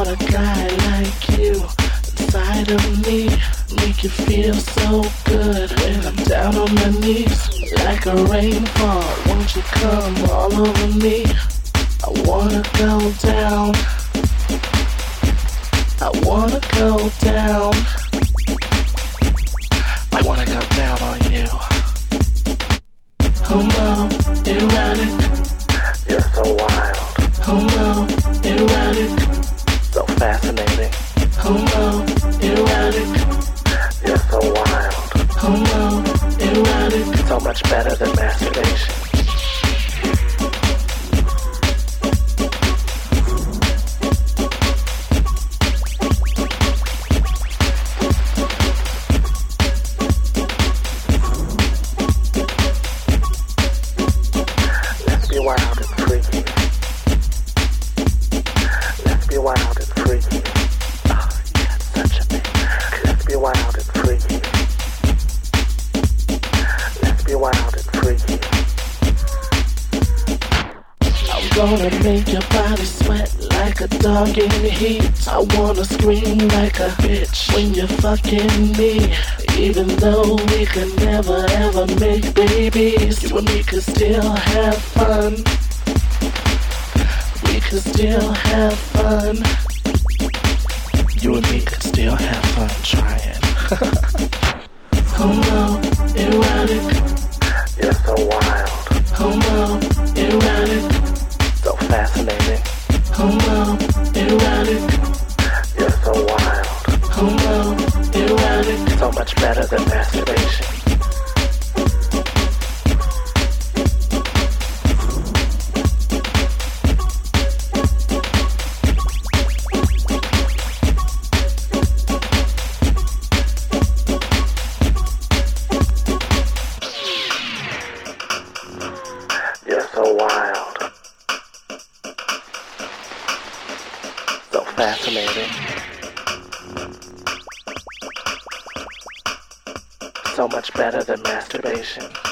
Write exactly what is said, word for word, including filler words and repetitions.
want a guy like you inside of me. Make you feel so good when I'm down on my knees. Like a rainfall, won't you come all over me? I wanna go down. I wanna go down. I wanna go down on you. Homo, erotic. You're so wild. Homo, erotic. So fascinating. Homo, erotic. You're so wild. Homo, erotic. So much better than masturbation. Let's be wild and freaky. Let's be wild and freaky. Oh, yeah, such a thing. Let's be wild and freaky. Let's be wild and freaky. I'm gonna make your body sweat like a dog in the heat. I wanna scream like a bitch when you're fucking me. Even though we could never ever make babies, you and me could still have fun. We could still have fun. You and me could still have fun trying. Homo, erotic. You're so wild. Homo, erotic. So fascinating. Homo, erotic. You're so wild. Homo, erotic. So much better than masturbation. You're so wild. So fascinating. So much better than masturbation.